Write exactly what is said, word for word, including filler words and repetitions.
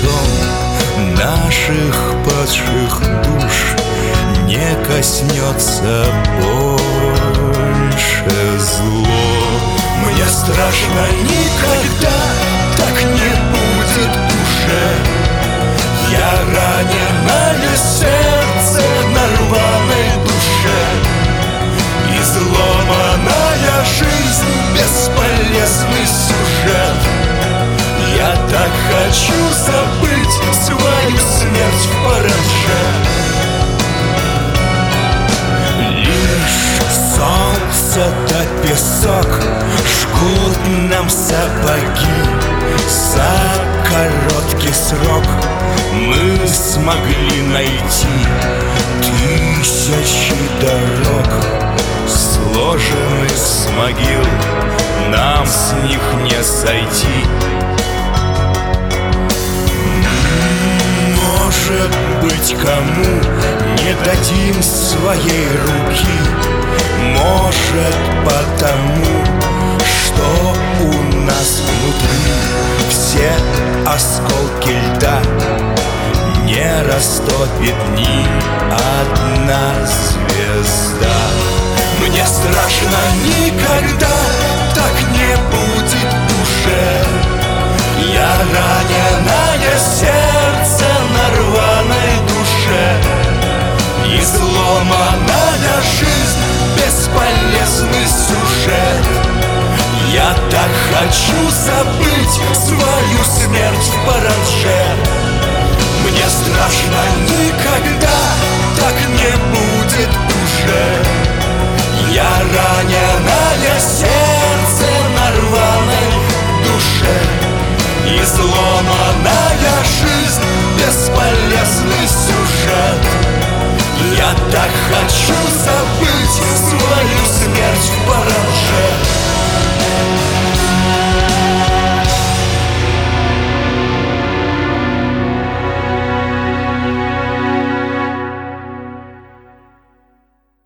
потом наших падших душ не коснется больше зло. Мне страшно, никогда так не будет уже. Я раненое сердце на рваной душе. Изломанная жизнь, бесполезный сюжет. Я так хочу забыть свою смерть в параше. Лишь солнце да песок жгут нам сапоги. За короткий срок мы смогли найти тысячи дорог, сложены с могил, нам с них не сойти. Может быть, кому не дадим своей руки. Может, потому, что у нас внутри все осколки льда не растопит ни одна звезда. Мне страшно, никогда так не будет уже. Я раненое сердце на рваной душе. Изломанная жизнь, бесполезный сюжет. Я так хочу забыть свою смерть в параше. Мне страшно, никогда так не будет уже. Я раненое сердце на рваной душе. Изломанная жизнь, бесполезный сюжет. Я так хочу забыть свою смерть в параше.